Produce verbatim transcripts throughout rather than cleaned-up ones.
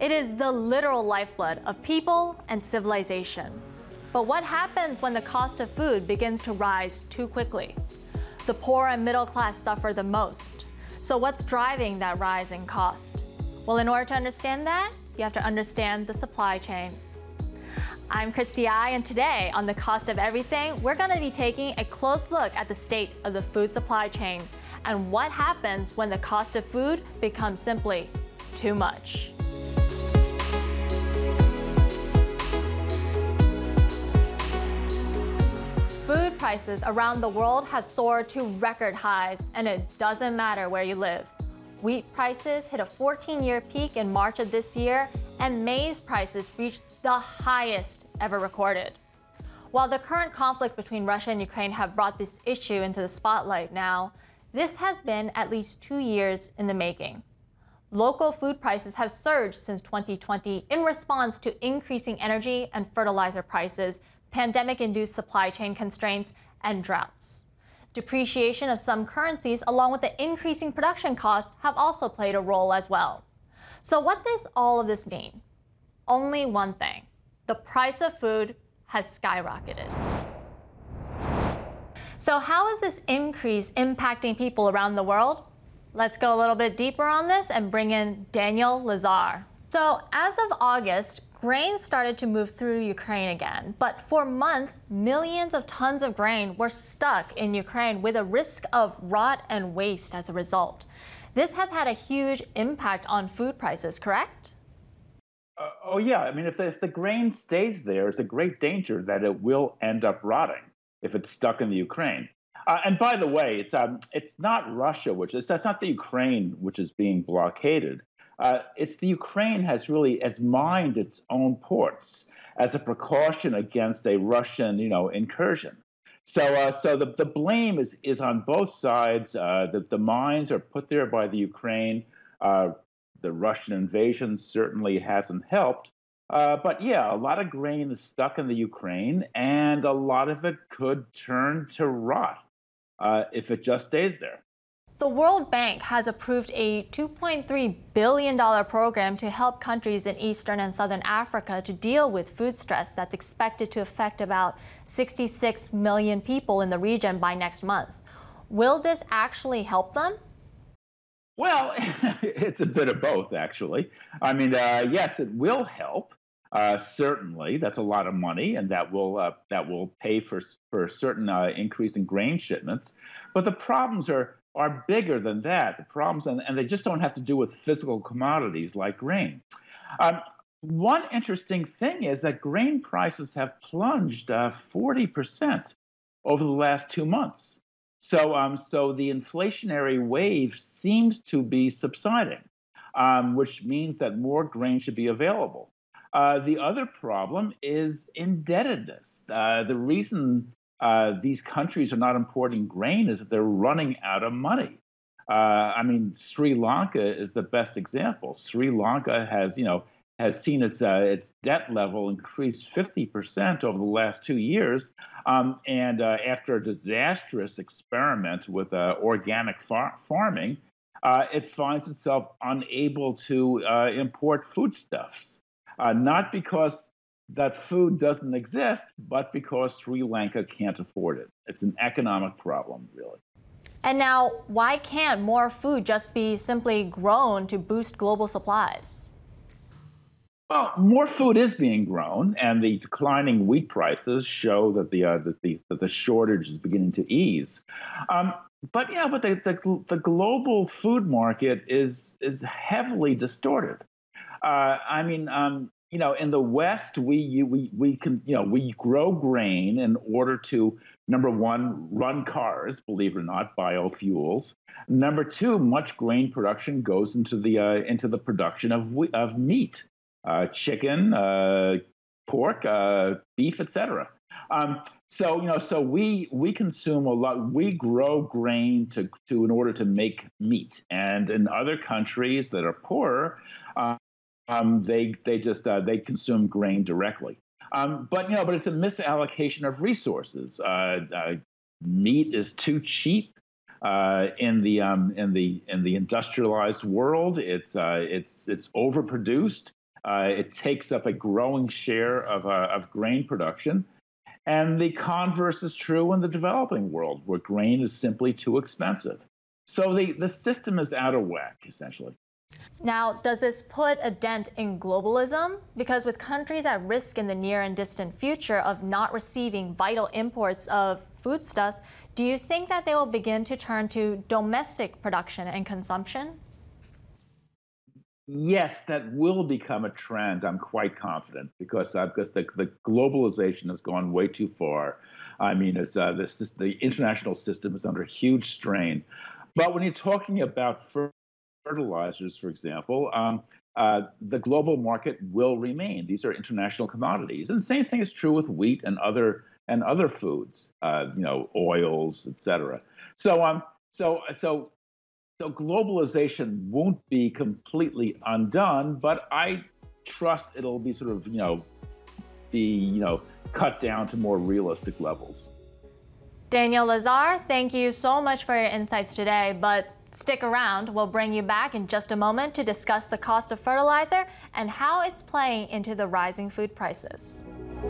It is the literal lifeblood of people and civilization. But what happens when the cost of food begins to rise too quickly? The poor and middle class suffer the most. So what's driving that rise in cost? Well, in order to understand that, you have to understand the supply chain. I'm Christy I, and today on The Cost of Everything, we're going to be taking a close look at the state of the food supply chain and what happens when the cost of food becomes simply too much. Food prices around the world have soared to record highs, and it doesn't matter where you live. Wheat prices hit a fourteen-year peak in March of this year, and maize prices reached the highest ever recorded. While the current conflict between Russia and Ukraine have brought this issue into the spotlight now, this has been at least two years in the making. Local food prices have surged since twenty twenty in response to increasing energy and fertilizer prices, pandemic-induced supply chain constraints, and droughts. Depreciation of some currencies, along with the increasing production costs, have also played a role as well. So what does all of this mean? Only one thing: the price of food has skyrocketed. So how is this increase impacting people around the world? Let's go a little bit deeper on this and bring in Daniel Lazar. So as of August, grain started to move through Ukraine again, but for months, millions of tons of grain were stuck in Ukraine with a risk of rot and waste as a result. This has had a huge impact on food prices, correct? Uh, oh, yeah. I mean, if the, if the grain stays there, it's a great danger that it will end up rotting if it's stuck in the Ukraine. Uh, and by the way, it's um, it's not Russia, which is that's not the Ukraine which is being blockaded. Uh, it's the Ukraine has really has mined its own ports as a precaution against a Russian, you know, incursion. So, uh, so the, the blame is is on both sides. Uh, the the mines are put there by the Ukraine. Uh, the Russian invasion certainly hasn't helped. Uh, but yeah, a lot of grain is stuck in the Ukraine, and a lot of it could turn to rot uh, if it just stays there. The World Bank has approved a two point three billion dollars program to help countries in Eastern and Southern Africa to deal with food stress that's expected to affect about sixty-six million people in the region by next month. Will this actually help them? Well, it's a bit of both, actually. I mean, uh, yes, it will help. Uh, certainly, that's a lot of money, and that will uh, that will pay for for a certain uh, increase in grain shipments. But the problems are are bigger than that. The problems, and, and they just don't have to do with physical commodities like grain. Um, one interesting thing is that grain prices have plunged uh, forty percent over the last two months. So, um, so the inflationary wave seems to be subsiding, um, which means that more grain should be available. Uh, the other problem is indebtedness. Uh, the reason uh, these countries are not importing grain is that they're running out of money. Uh, I mean, Sri Lanka is the best example. Sri Lanka has, you know, has seen its uh, its debt level increase fifty percent over the last two years, um, and uh, after a disastrous experiment with uh, organic far- farming, uh, it finds itself unable to uh, import foodstuffs. Uh, not because that food doesn't exist, but because Sri Lanka can't afford it. It's an economic problem, really. And now, why can't more food just be simply grown to boost global supplies? Well, more food is being grown, and the declining wheat prices show that the uh, that the that the shortage is beginning to ease. Um, but yeah, but the, the the global food market is is heavily distorted. Uh, I mean, um, you know, in the West, we you, we we can you know we grow grain in order to, number one, run cars, believe it or not, biofuels. Number two, much grain production goes into the uh, into the production of of meat, uh, chicken, uh, pork, uh, beef, et cetera. Um, so you know, so we we consume a lot. We grow grain to to in order to make meat, and in other countries that are poorer. Uh, Um, they they just uh, they consume grain directly, um, but you know, but it's a misallocation of resources. Uh, uh, meat is too cheap uh, in the um, in the in the industrialized world. It's uh, it's it's overproduced. Uh, it takes up a growing share of, uh, of grain production. And the converse is true in the developing world, where grain is simply too expensive. So the, the system is out of whack, essentially. Now, does this put a dent in globalism? Because with countries at risk in the near and distant future of not receiving vital imports of foodstuffs, do you think that they will begin to turn to domestic production and consumption? Yes, that will become a trend. I'm quite confident because uh, because the, the globalization has gone way too far. I mean, it's uh, this, this, the international system is under huge strain. But when you're talking about fertilizers, for example, um, uh, the global market will remain. These are international commodities, and the same thing is true with wheat and other and other foods. Uh, you know, oils, et cetera. So um, so so. So globalization won't be completely undone, but I trust it'll be sort of, you know, be, you know, cut down to more realistic levels. Daniel Lazare, thank you so much for your insights today, but stick around. We'll bring you back in just a moment to discuss the cost of fertilizer and how it's playing into the rising food prices.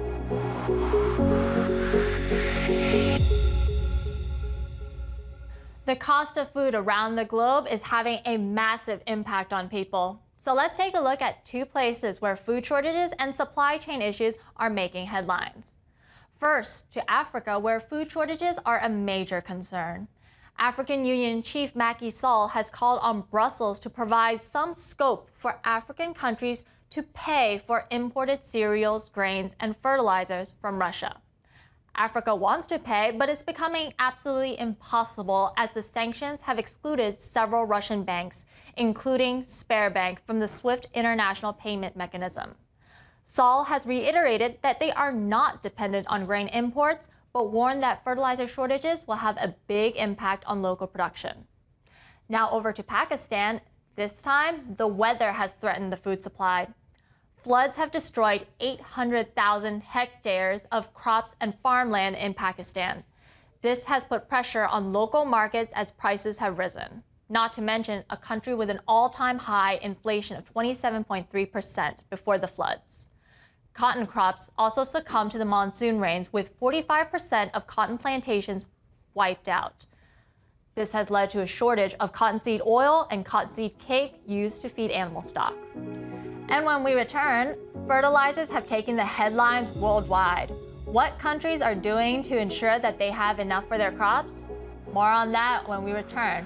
The cost of food around the globe is having a massive impact on people. So let's take a look at two places where food shortages and supply chain issues are making headlines. First, to Africa, where food shortages are a major concern. African Union Chief Macky Sall has called on Brussels to provide some scope for African countries to pay for imported cereals, grains, and fertilizers from Russia. Africa wants to pay, but it's becoming absolutely impossible as the sanctions have excluded several Russian banks, including Sberbank, from the SWIFT international payment mechanism. Sall has reiterated that they are not dependent on grain imports, but warned that fertilizer shortages will have a big impact on local production. Now over to Pakistan. This time, the weather has threatened the food supply. Floods have destroyed eight hundred thousand hectares of crops and farmland in Pakistan. This has put pressure on local markets as prices have risen, not to mention a country with an all-time high inflation of twenty-seven point three percent before the floods. Cotton crops also succumbed to the monsoon rains, with forty-five percent of cotton plantations wiped out. This has led to a shortage of cottonseed oil and cottonseed cake used to feed animal stock. And when we return, fertilizers have taken the headlines worldwide. What countries are doing to ensure that they have enough for their crops? More on that when we return.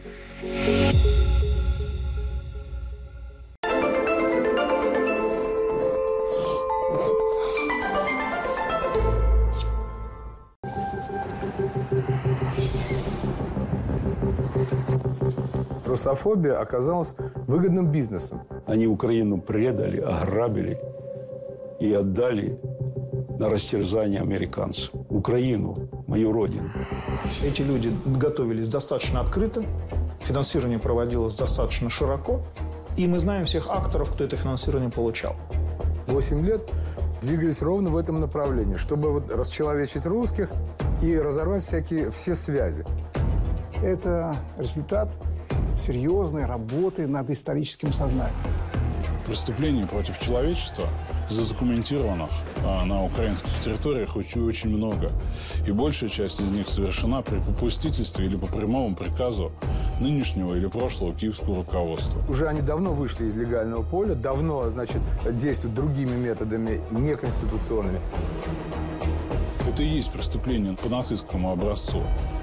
Русофобия оказалась выгодным бизнесом. Они Украину предали, ограбили и отдали на растерзание американцам. Украину, мою родину. Эти люди готовились достаточно открыто, финансирование проводилось достаточно широко, и мы знаем всех акторов, кто это финансирование получал. Восемь лет двигались ровно в этом направлении, чтобы вот расчеловечить русских и разорвать всякие, все связи. Это результат серьезной работы над историческим сознанием. Преступлений против человечества задокументированных а, на украинских территориях очень, очень много. И большая часть из них совершена при попустительстве или по прямому приказу нынешнего или прошлого киевского руководства. Уже они давно вышли из легального поля, давно, значит, действуют другими методами, неконституционными. Это и есть преступление по нацистскому образцу.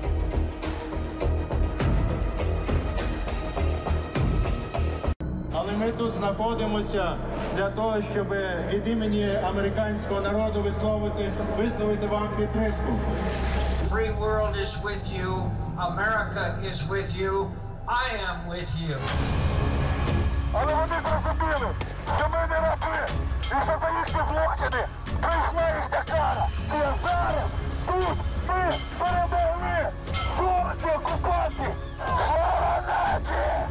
Ми тут знаходимося для того, щоб від імені американського народу висловити, висловити вам підтримку. Free world is with you. America is with you. I am with you. Але вони зрозуміли, що ми не раби, і що за їхні злочини прийшла їхня кара. І зараз тут ми перемогли злочинні окупанти. Слава нації!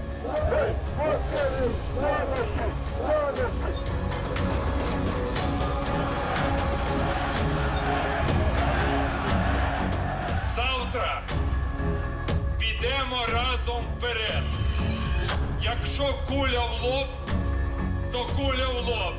Завтра підемо разом вперед. Якщо куля в лоб, то куля в лоб.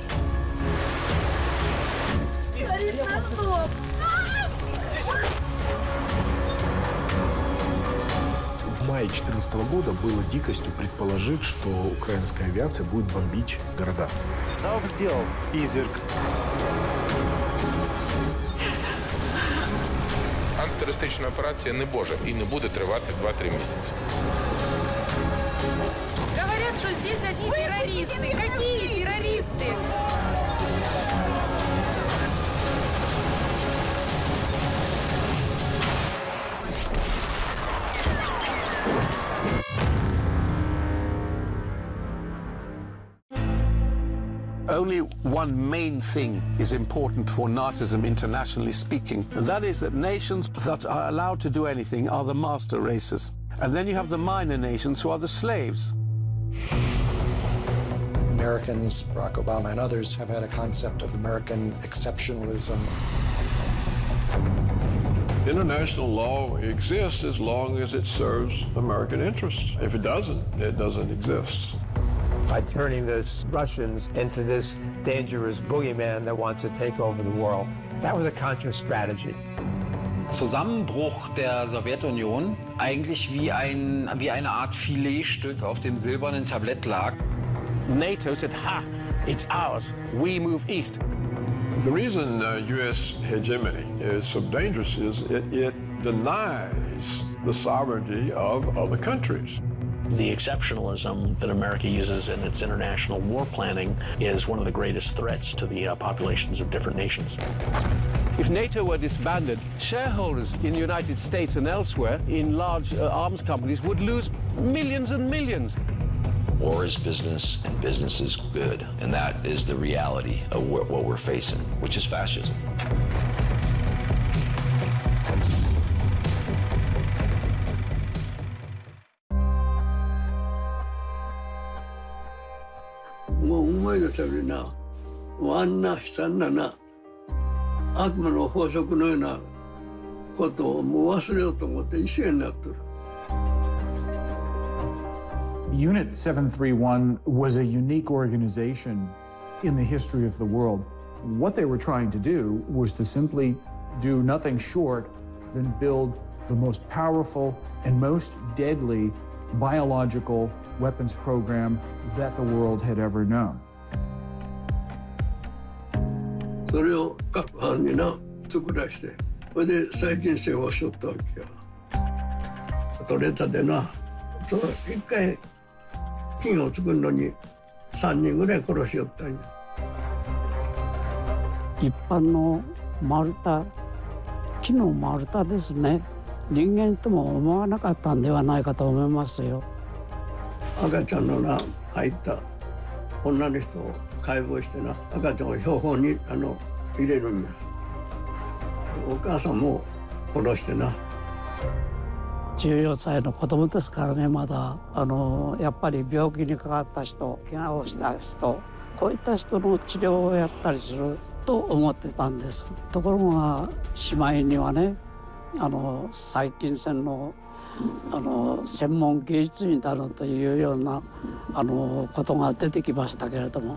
В мае две тысячи четырнадцатого года было дикостью предположить, что украинская авиация будет бомбить города. Залп сделал изверг. Антитерористична операція не може і не буде тривати два-три місяці. Говорят, что здесь одни террористы. Какие террористы? Only one main thing is important for Nazism internationally speaking, and that is that nations that are allowed to do anything are the master races. And then you have the minor nations who are the slaves. Americans, Barack Obama and others have had a concept of American exceptionalism. International law exists as long as it serves American interests. If it doesn't, it doesn't exist. By turning those Russians into this dangerous boogeyman that wants to take over the world. That was a conscious strategy. Zusammenbruch der Sowjetunion eigentlich wie, ein, wie eine Art Filetstück auf dem silbernen Tablett lag. NATO said, ha, it's ours, we move east. The reason uh, U S hegemony is so dangerous is it, it denies the sovereignty of other countries. The exceptionalism that America uses in its international war planning is one of the greatest threats to the uh, populations of different nations. If NATO were disbanded, shareholders in the United States and elsewhere in large uh, arms companies would lose millions and millions. War is business, and business is good. And that is the reality of what we're facing, which is fascism. Unit seven thirty-one was a unique organization in the history of the world. What they were trying to do was to simply do nothing short than build the most powerful and most deadly biological weapons program that the world had ever known. それを各班にな作らして、それで再建戦をしとったわけよ。取れたでな、その一回金を作るのに三人ぐらい殺しよったんや。 一般の丸太、木の丸太ですね。人間とも思わなかったんではないかと思いますよ。 赤ちゃんのな入った女の人を解剖してな、赤ちゃんを標本にあの入れるんや。お母さんも殺してな。 じゅうよんさいの子供ですからね、まだあのやっぱり病気にかかった人、怪我をした人、こういった人の治療をやったりすると思ってたんです。ところがしまいにはね、あの細菌戦のあの専門技術になるというようなあのことが出てきましたけれども。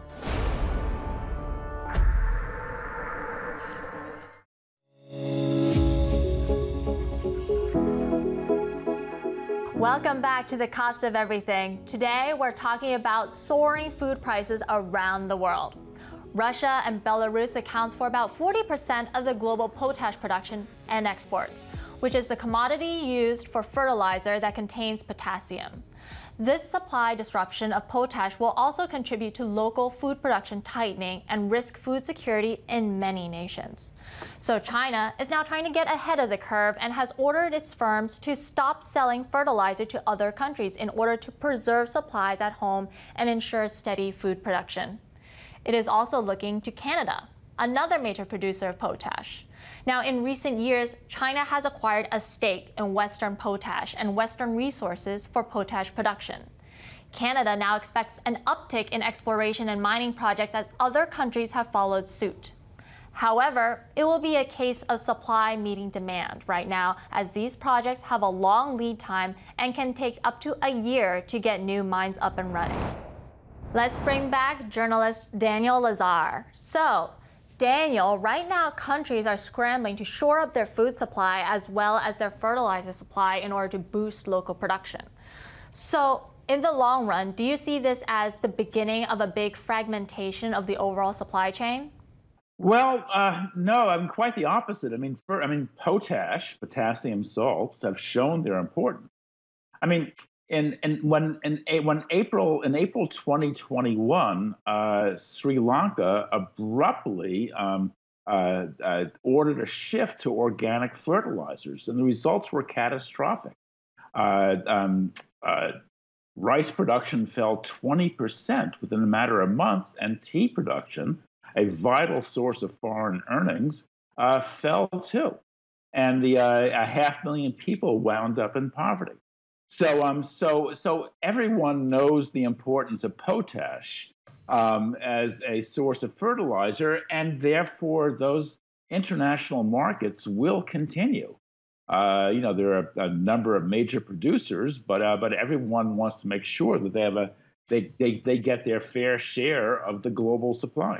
Welcome back to The Cost of Everything. Today, we're talking about soaring food prices around the world. Russia and Belarus accounts for about forty percent of the global potash production and exports, which is the commodity used for fertilizer that contains potassium. This supply disruption of potash will also contribute to local food production tightening and risk food security in many nations. So China is now trying to get ahead of the curve and has ordered its firms to stop selling fertilizer to other countries in order to preserve supplies at home and ensure steady food production. It is also looking to Canada, another major producer of potash. Now, in recent years, China has acquired a stake in Western Potash and Western Resources for potash production. Canada now expects an uptick in exploration and mining projects as other countries have followed suit. However, it will be a case of supply meeting demand right now, as these projects have a long lead time and can take up to a year to get new mines up and running. Let's bring back journalist Daniel Lazar. So, Daniel, right now countries are scrambling to shore up their food supply as well as their fertilizer supply in order to boost local production. So, in the long run, do you see this as the beginning of a big fragmentation of the overall supply chain? Well, uh, no, I'm quite the opposite. I mean, for, I mean, potash, potassium salts have shown their importance. I mean, in, in when in when April in April twenty twenty-one, uh, Sri Lanka abruptly um, uh, uh, ordered a shift to organic fertilizers, and the results were catastrophic. Uh, um, uh, rice production fell twenty percent within a matter of months, and tea production, a vital source of foreign earnings, uh, fell too. And the uh, a half million people wound up in poverty. So, um, so, so everyone knows the importance of potash um, as a source of fertilizer, and therefore those international markets will continue. Uh, you know, there are a number of major producers, but uh, but everyone wants to make sure that they have a they they they get their fair share of the global supply.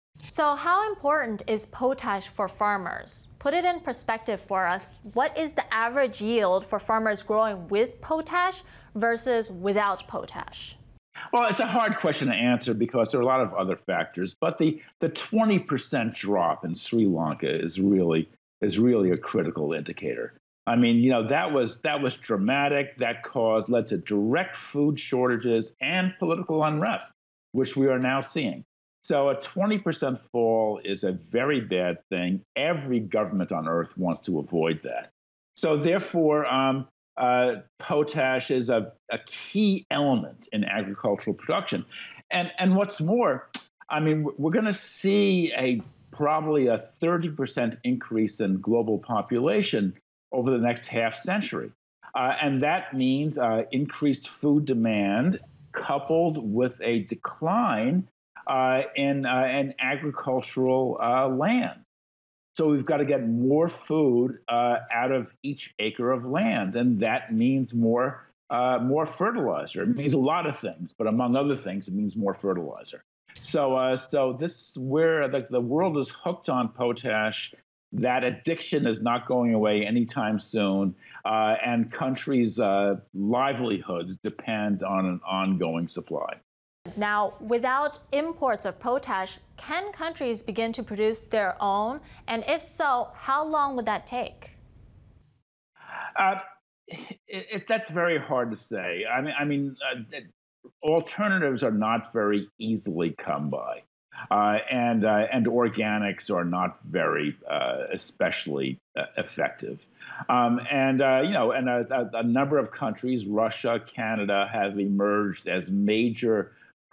So how important is potash for farmers? Put it in perspective for us. What is the average yield for farmers growing with potash versus without potash? Well, it's a hard question to answer because there are a lot of other factors, but the the twenty percent drop in Sri Lanka is really is really a critical indicator. I mean, you know, that was that was dramatic. That caused led to direct food shortages and political unrest, which we are now seeing. So a twenty percent fall is a very bad thing. Every government on earth wants to avoid that. So therefore, um, uh, potash is a, a key element in agricultural production. And, and what's more, I mean, we're going to see a probably a thirty percent increase in global population over the next half century. Uh, and that means uh, increased food demand coupled with a decline Uh, in, uh, in agricultural uh, land. So we've got to get more food uh, out of each acre of land, and that means more uh, more fertilizer. It means a lot of things, but among other things, it means more fertilizer. So uh, so this is where the, the world is hooked on potash. That addiction is not going away anytime soon, uh, and countries' uh, livelihoods depend on an ongoing supply. Now, without imports of potash, can countries begin to produce their own? And if so, how long would that take? Uh, it, it, that's very hard to say. I mean, I mean, uh, alternatives are not very easily come by, uh, and uh, and organics are not very, uh, especially uh, effective. Um, and uh, you know, and a, a, a number of countries, Russia, Canada, have emerged as major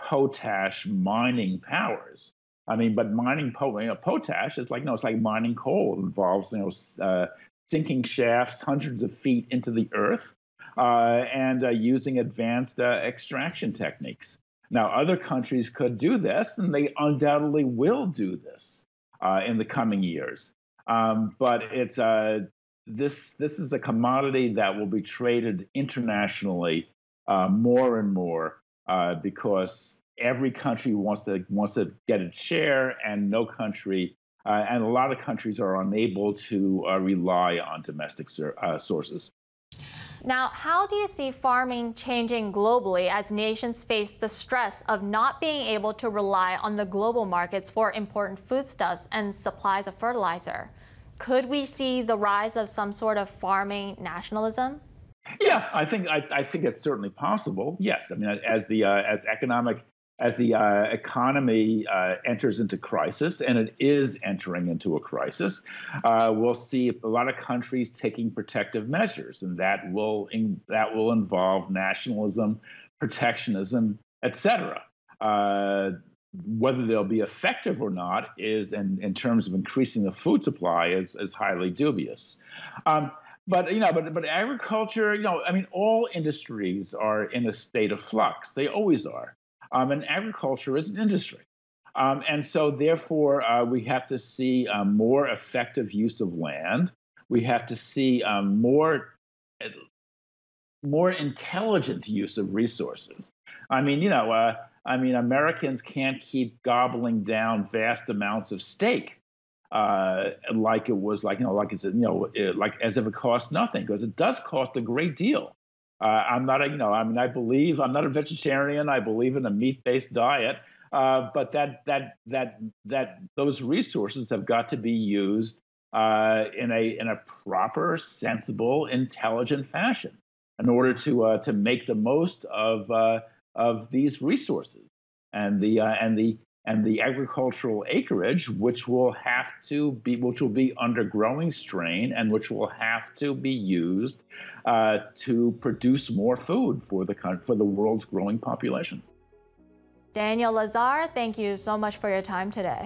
potash mining powers. I mean, but mining po- you know, potash is like, you know, it's like mining coal. It involves, you know, uh, sinking shafts hundreds of feet into the earth uh, and uh, using advanced uh, extraction techniques. Now, other countries could do this, and they undoubtedly will do this uh, in the coming years. Um, but it's uh, this this is a commodity that will be traded internationally uh, more and more. Uh, because every country wants to wants to get its share, and no country, uh, and a lot of countries are unable to uh, rely on domestic uh, sources. Now, how do you see farming changing globally as nations face the stress of not being able to rely on the global markets for important foodstuffs and supplies of fertilizer? Could we see the rise of some sort of farming nationalism? Yeah, I think I, I think it's certainly possible. Yes, I mean, as the uh, as economic as the uh, economy uh, enters into crisis, and it is entering into a crisis, uh, we'll see a lot of countries taking protective measures, and that will in, that will involve nationalism, protectionism, et cetera. Uh, whether they'll be effective or not is, in, in terms of increasing the food supply, is is highly dubious. Um, But, you know, but, but agriculture, you know, I mean, all industries are in a state of flux. They always are. Um, and agriculture is an industry. Um, and so, therefore, uh, we have to see um, more effective use of land. We have to see um, more, more intelligent use of resources. I mean, you know, uh, I mean, Americans can't keep gobbling down vast amounts of steak uh, like it was like, you know, like it's, you know, it, like as if it costs nothing, because it does cost a great deal. Uh, I'm not a, you know, I mean, I believe, I'm not a vegetarian. I believe in a meat-based diet, uh, but that, that, that, that those resources have got to be used uh, in a, in a proper, sensible, intelligent fashion in order to, uh, to make the most of, uh, of these resources and the uh, and the and the agricultural acreage, which will have to be which will be under growing strain and which will have to be used uh, to produce more food for the for the world's growing population. Daniel Lazare, thank you so much for your time today.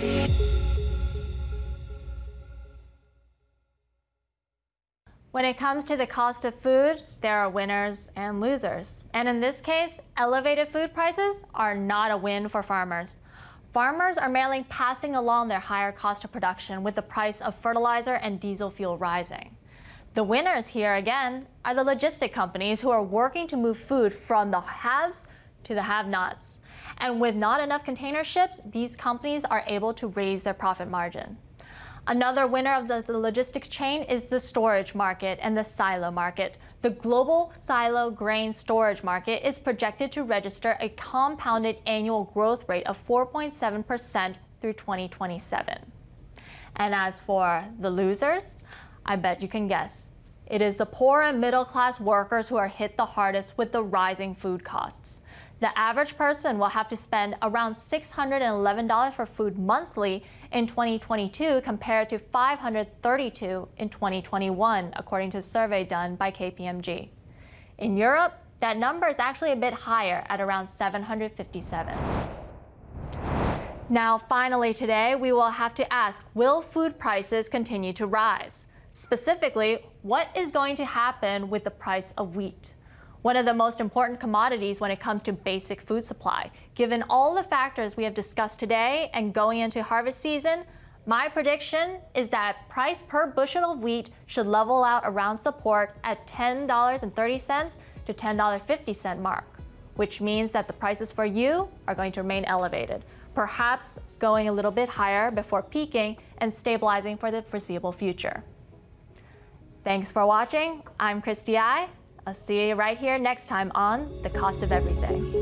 When it comes to the cost of food, there are winners and losers. And in this case, elevated food prices are not a win for farmers. Farmers are merely passing along their higher cost of production with the price of fertilizer and diesel fuel rising. The winners here, again, are the logistic companies who are working to move food from the haves to the have-nots. And with not enough container ships, these companies are able to raise their profit margin. Another winner of the, the logistics chain is the storage market and the silo market. The global silo grain storage market is projected to register a compounded annual growth rate of four point seven percent through twenty twenty-seven. And as for the losers, I bet you can guess. It is the poor and middle class workers who are hit the hardest with the rising food costs. The average person will have to spend around six hundred eleven dollars for food monthly in twenty twenty-two compared to five hundred thirty-two dollars in twenty twenty-one, according to a survey done by K P M G. In Europe, that number is actually a bit higher at around seven hundred fifty-seven dollars. Now, finally today, we will have to ask, will food prices continue to rise? Specifically, what is going to happen with the price of wheat? One of the most important commodities when it comes to basic food supply. Given all the factors we have discussed today and going into harvest season, my prediction is that price per bushel of wheat should level out around support at ten dollars and thirty cents to ten dollars and fifty cents mark, which means that the prices for you are going to remain elevated, perhaps going a little bit higher before peaking and stabilizing for the foreseeable future. Thanks for watching. I'm Christy I. I'll see you right here next time on The Cost of Everything.